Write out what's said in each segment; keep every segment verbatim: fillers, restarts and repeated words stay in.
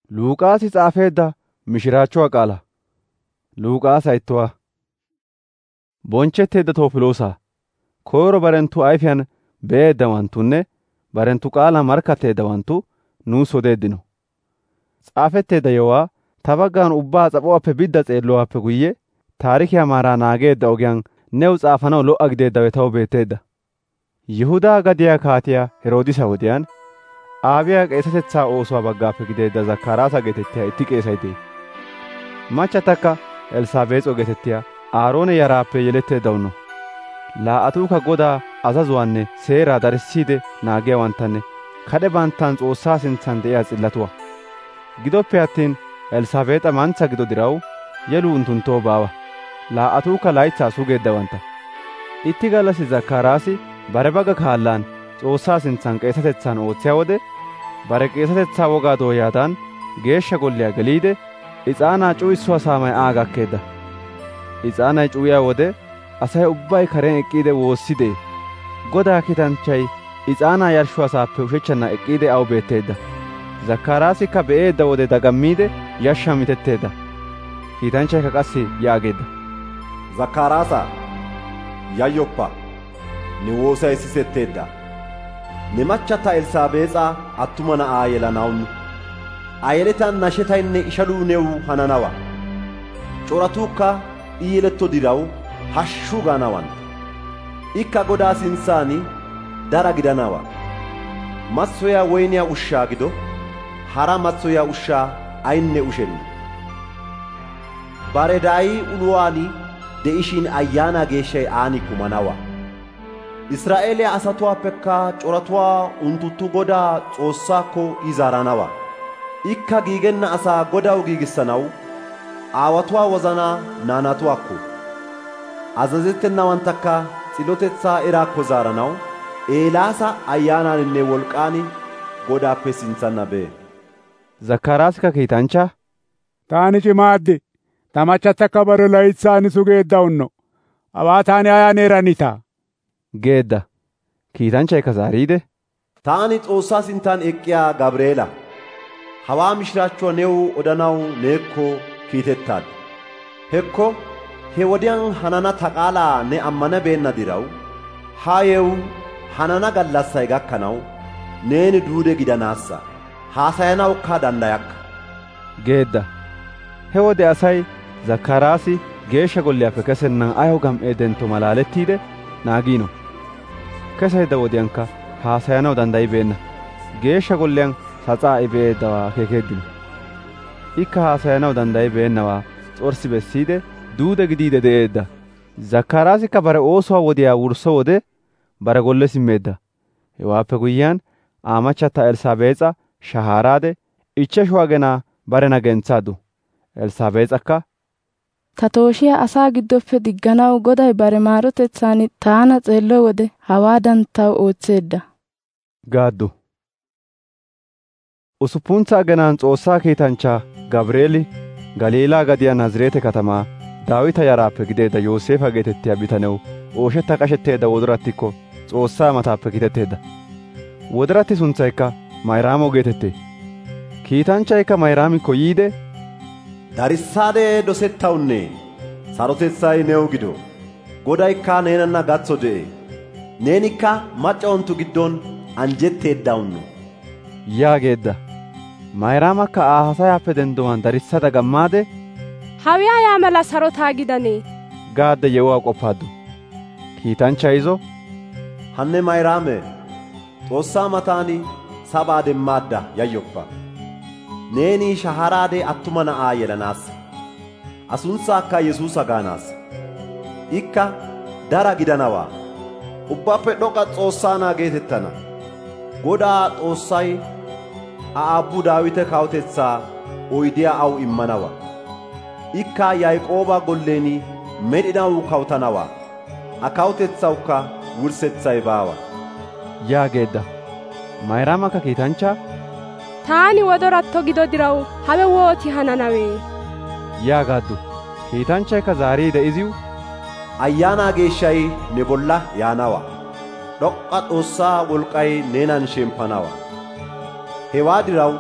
Luuqaasi xaafeedda mishiraachuwaa qaala. Luuqaasa ittuwaa. Bonchchetteedda Toofiloosaa, koyro barentu ayfiyan be'eeddawantunne barentu qaalan markkatteeddawantu nuus odeeddino. Xaafetteedda yewuwaa ta baggan ubbaa s'ap'uwaappe bidda s'eellowaappe guyye taarikiyaa maaraa naageedda ogiyaan new s'aafanaw lo"a gideeddawe taw beetteedda. Yihudaa gadiyaa kaatiyaa Heroodisa wodiyaan Aabiyaa qeesatetsaa oosuwaa baggaappe gideedda Zakkaraasa geetettiyaa itti qeesay de'ee. Machchatakka Elssaabeexo geetettiyaa Aaroone yaraappe yeletteeddawunno. Laa"atuukka Godaa azazuwaanne seeraa darissiide naagiyaawanttanne kadhe banttan S'oossaa sintsan de'iyaa s'illatuwaa. Gidoppe attin Elssaabeexa mantsa gido diraw yeluu unttunttoo baawa. Laa"atuukka laytsaa sugeeddawantta. Itti gallassi Zakkaraasi bare baga kaallaan Xoossaa sintsan qeesatetsan ootsiyaa wode bare qeesatetsaa wogaa dooyaadan geeshsha golliyaa geliide ixaanaa c'uwissuwaa saamay Aa gakkeedda. Ixaanay c'uwiyaa wode asay ubbay karen eqqiide woosside Godaa kiitanchchay ixaanaa yarshshuwaasaappe ushechchanna eqqiide aw beetteedda. Zakkaraasikka be'eedda wode dagammiide yashshan mitetteedda. Kiitanchchaykka qassi yaageedda. Zakkaraasa, yayyoppa, ne woosay sisetteedda. Ne machchata Elssaabeexa attuma na'aa yelanawunnu. A yeletan nashetaynne ishaluu new hananawa. Coratuukka I yeletto diraw hashshu gaanawantta. Ikka Godaa sintsaani dara gidanawa. Matsoyaa woyniyaa ushshaa gido hara matsoyaa ushshaa aynne ushenna. Bare daayi uluwaani de'ishin ayyaana geeshshay aani kumanawa. Israa'eeliyaa asatuwaappekka coratuwaa unttunttu Godaa Xoossaakko I zaaranawa. Ikka giigenna asaa Godaw giigissanaw aawatuwaa wozanaa naanatuwaakko, azazettennawantakka s'illotetsaa eraakko zaaranaw Eelaasa ayyaanaaninne wolqaani Godaappe sintsanna bee. Zakkaraasikka kiitanchchaa, taani cimaadde ta machchatakka bare laytsaani sugeeddawunno abaa taani ayaan eranitaa geedda. Kiitanchchaykka zaariide, taani Xoossaa sinttan eqqiyaa Gabreela, hawaa mishiraachchuwaa new odanaw neekko kiitettaad. Hekko he wodiyaan hanana ta qaalaa ne ammanabeenna diraw haa yewu hanana gallassay gakkanaw neeni duude gidanaassa haasayanawukka dandayakka geedda. He wode asay Zakkaraasi geeshsha golliyaappe kesennan ayaw gam"ee dentto malaalettiide naagiino. Keseedda wodiyankka haasayanaw danddayibeenna. Geeshsha golliyaan saxaa I be'eeddawaa akeekeeddino. Ikka haasayanaw danddayibeennawaa s'orssi bessiide duude gidiide de'eedda. Zakkaraasikka bare oosuwaa wodiyaa wursso wode bare golle simmeedda. Hewaappe guyyiyaan Aa machchata Elssaabeexa shahaaraade ichcheshu agenaa barena gentsaaddu. Elssaabeexakka, ta tooshiyaa asaa giddoppe digganaw Goday bare maarotetsan taana xeello wode hawaadan taw ootseedda gaaddu. Usuppuntsa agenaan Xoossaa kiitanchchaa Gabreeli Galiilaa gadiyaa Naazreete katamaa Daawita yaraappe gideedda Yooseefa geetettiyaa bitanew ooshetta qashetteedda wodorattikko Xoossaa mataappe kiitetteedda. Wodoratti suntsaykka Mayraamo geetettee. Kiitanchchaykka Mayraamikko yiide, darissaade dosettawunne sarotetsay new gido. Godaykka neenanna gatso de'e. Neenikka maccawonttu giddon anjjetteeddawunno yaageedda. Mayraamakka Aa haasayaappe denddowaan darissada gammaade, hawiyaa yaa mala sarotaa gidanee gaadde yewuwaa qoppaaddu. Kiitanchchay izo, hanne Mayraame, Xoossaa mataani sabaa demmaadda yayyoppa. Neeni shahaaraade attuma na'aa yelanaassa. A suntsaakka Yesuusa gaanaassa. Ikka dara gidanawaa. Ubbaappe dhoqa Xoossaa na'aa geetettana. Godaa Xoossay Aa aabbuu Daawite kawutetsaa oydiyaa aw immanawa. Ikka Yaaqooba golleeni medhinaw kawutanawaa. A kawutetsawukka wurssetsay baawa yaageedda. Mayraamaka kiitanchchaa, taani wodoratto gido diraw hawe wooti hananawee yaagaaddu. Kiitanchchaykka zaariide iziw, ayyaanaa geeshshay ne bolla yaanawa. Dhoqqa Xoossaa wolqay neenan shemppanawa. Hewaa diraw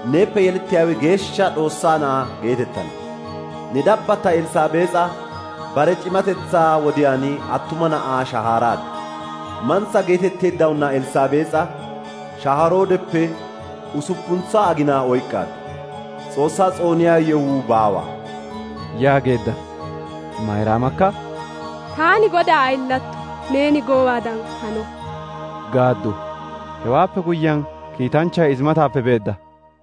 neeppe yelettiyaawe geeshsha Xoossaa na'aa geetettana. Ne dabbata Elsaabeexa bare cimatetsaa wodiyaan attuma na'aa shahaaraaddu. Mansa geetetteeddawunna Elsaabeexa shaharoodeppe usuppuntsa aginaa oyqqaaddu. Xoossaa xooniyaa yewuu baawa yaageedda. Mayraamakka taani Godaa ayillattu neeni goowaadan hano gaaddu. Hewaappe guyyaan kiitanchchay izimataappe beedda.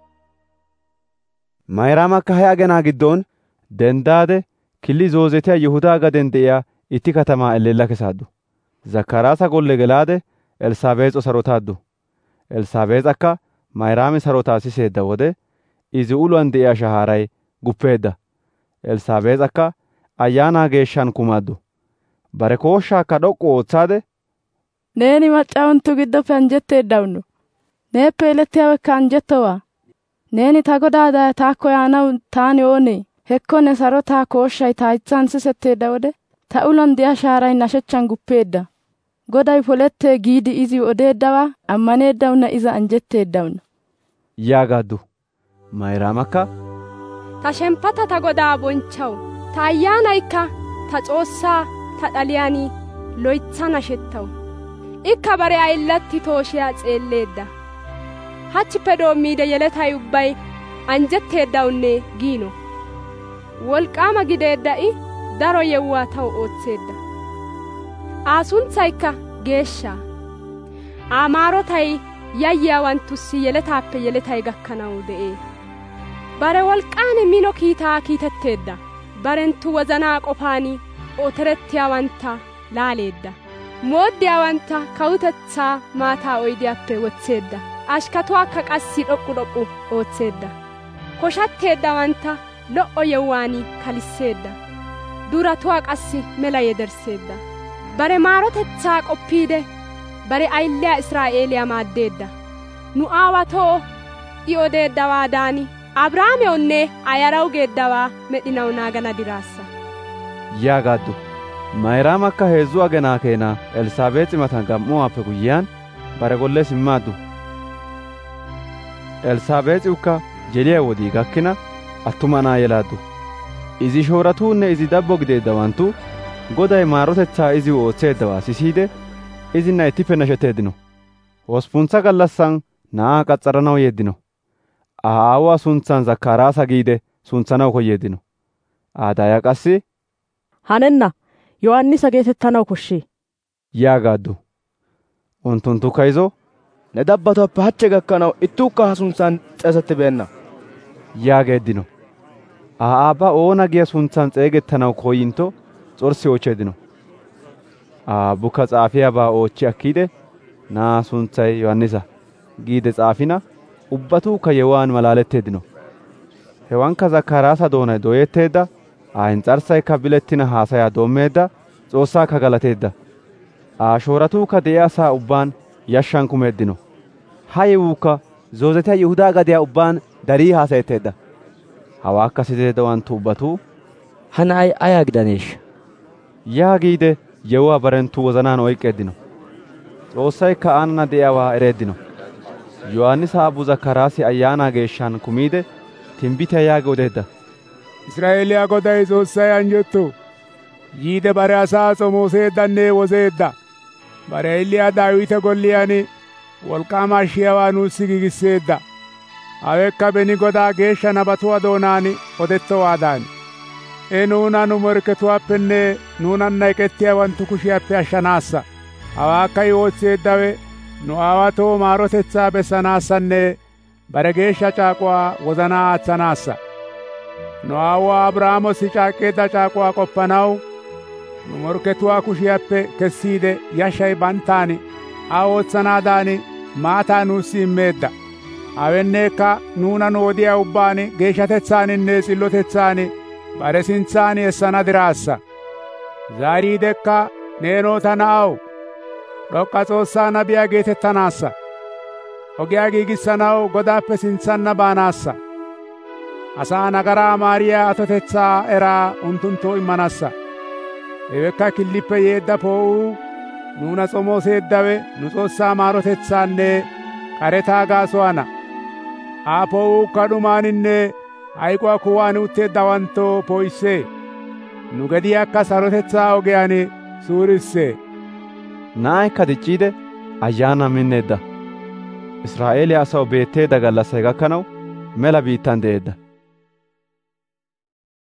Mayraamakka he agenaa giddoon dendaade killi zoozetiyaa Yihudaa gaden de'iyaa itti katamaa elleella kesaaddu. Zakkaraasa golle gelaade Elsaabeexo sarotaaddu. Elsaabeexakka Mayraami sarotaa siseedda wode izi uluwan de'iyaa shahaaray guppeedda. Elsaabeexakka ayyaanaa geeshshaan kumaaddu. Bare kooshshaakka dhoqqu ootsaade, neeni maccaawanttu giddoppe anjjetteeddawunno. Neeppe yelettiyawekka anjjettowaa. Neeni ta Godaada taakko yaanawu taani oonee? Hekko ne sarotaa kooshshay ta haytsaan sisetteedda wode ta uluwan de'iyaa shahaaray nashechchan guppeedda. Goday polettee giidi izi odeeddawaa ammaneeddawunna iza anjjetteeddawunna yaagaaddu. Mayraamakka ta shempata ta Godaa bonchchawu ta ayyaanaykka ta Xoossaa ta dhaliyaanii loytsa nashettawu. Ikka bare ayillatti tooshiyaa xeelleedda. Hachchippe doommiide yeletay ubbay anjjetteeddawunne giino. Wolqaama gideedda I daro yewuwaa tawu ootseedda. Aa suntsaykka geeshsha. Aa maarotay yayyiyaawanttussi yeletaappe yeletay gakkanawu de'ee. Bare wolqaan mino kiitaa kiitetteedda. Barenttu wozanaa qofaani oterettiyaawanta laaleedda. Mooddiyaawanta kawutetsaa maataa oydiyaappe wotseedda. Ashkatuwaakka qassi dhoqqu dhoqqu ootseedda. Koshatteeddawanta lo'o yewwaani kalisseedda. Duratuwaa qassi mela yedersseedda. Bare maarotetsaa qoppiide bare ayilliyaa Israa'eeliyaa maaddeedda. Nu aawatoo I odeeddawaadan Abrahaamewunne ayarawu geeddawaa medhinawu naagana diraassa yaagaaddu. Mayraamakka heezzu agenaa keenaa Elsaabeexi matan gam'uwaappe guyyiyaan bare gollee simmaaddu. Elsaabeexiukka jeliyaa wodii gakkina attuma na'aa yelaaddu. Izi shooratuunne izi dabbo gideeddawantu Goday maarotetsaa iziw ootseeddawaa sisiide izinna ittippe nashetteeddino. Hospuntsa gallassan na'aa qaxxaranaw yeeddino. Aa aawuwaa suntsan Zakkaraasa giide suntsanaw koyyeeddino. Aadaaya qassi hanenna Yohannisa geetettanaw koshshee yaagaaddu. Unttunttukka izo ne dabbatuwaappe hachche gakkanaw ittuukka ha suntsan xeesettibeenna yaageeddino. Aa aabba oona giya suntsan xeegettanaw koyintto xorssi oochcheeddino. Aabbukka xaafiyaabaa oochchi akkiide na'aa suntsay Yohannisa giide xaafina ubbatuukka yewaan malaaletteeddino. Hewankka Zakkaraasa doonay dooyetteedda. Aa ins'arssaykka bilettina haasayaa doommeedda. Xoossaakka galateedda. Aa shooratuukka de'iyaasaa ubbaan yashshan kumeeddino. Ha yewuukka zoozetiyaa Yihudaa gadiyaa ubbaan darii haasayetteedda. Hawaakka siseeddawanttu ubbatuu ha na'ay ayaa gidaneeshsha yaagiide yewuwaa barenttu wozanaan oyqqeeddino. Xoossaykka aanana de'iyaawaa ereeddino. Yohannisa aabbu Zakkaraasi ayyaanaa geeshshaan kumiide tinbbitiyaa yaagi odeedda. Israa'eeliyaa Goday Xoossay anjjetto. Yiide bare asaa xomooseeddanne wozeedda. Bare ayilliyaa Daawite golliyaan wolqaama ashshiyaawaa nuussi giigisseedda. Hawekka beni Godaa geeshsha nabatuwaa doonaan odettowaadan. E nuuna nu morkketuwaappenne nuunanna eqettiyaawanttu kushiyaappe ashshanaassa. Hawaakka I ootseeddawe nu aawatoo maarotetsaa bessanaassanne bare geeshsha caaquwaa wozanaa aatsanaassa. Nu aawuwaa Abrahaamossi caaqqeedda caaquwaa qoppanaw nu morkketuwaa kushiyaappe kessiide yashshay banttaan aa ootsanaadan maataa nuussi immeedda. Awenneekka nuuna nu wodiyaa ubbaan geeshshatetsaaninne s'illotetsaan bare sintsaan essana diraassa. Zaariidekka neenoo ta na'aw dhoqqa Xoossaa nabiyaa geetettanaassa. Ogiyaa giigissanaw Godaappe sintsanna baanaassa. Asaa nagaraa maariyaa atotetsaa eraa unttunttoo immanassa. Hewekka killippe yeedda poo'uu nuuna xomooseeddawe nu Xoossaa maarotetsaanne qaretaa gaasuwaana. Aa poo'uukka dhumaaninne hayquwa kuwaan utteeddawantto poo'issee. Nu gediyakka sarotetsaa ogiyaan suurissee. Na'aykka dicciide ayyaanan minneedda. Israa'eeliyaa asaw beetteedda gallassay gakkanaw mela biittan de'eedda.